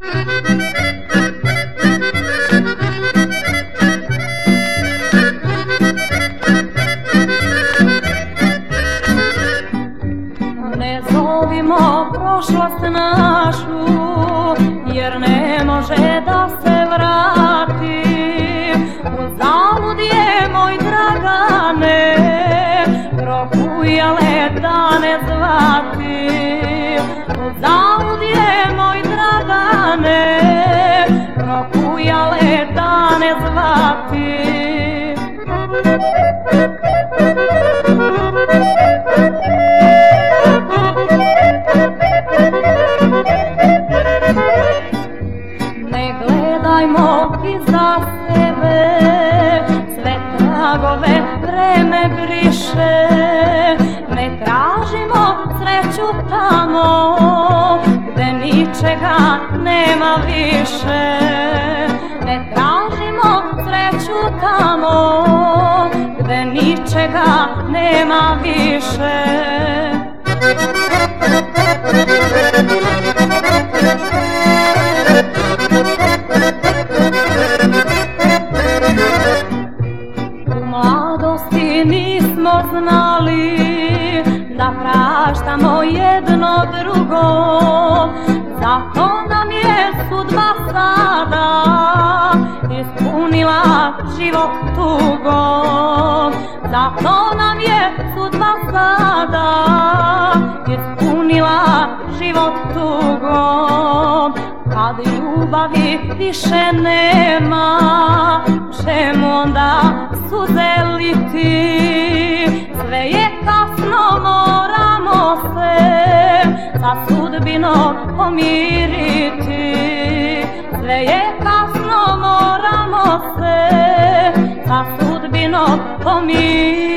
Ne zovimo prošlost našu, jer ne može da se vrati. Uzalud je, moj Dragane, prokujale dane zvati. Uzalud je, moj Dragane, prokujale dane zvati. Ne gledajmo iza sebe, sve tragove vreme briše. Ne tražimo sreću tamo, gde ničega nema više. Ne tražimo sreću tamo, gde ničega nema više. U mladosti nismo znali da praštamo jedno drugo, zato nam je sudba sada ispunila život tugom. Zato nam je sudba sada ispunila život tugom. Kad ljubavi više nema, čemu onda suze liti? Sve je kasno, moramo se sa sudbinom pomiriti. Sve je kasno, moramo se sa sudbinom pomiriti.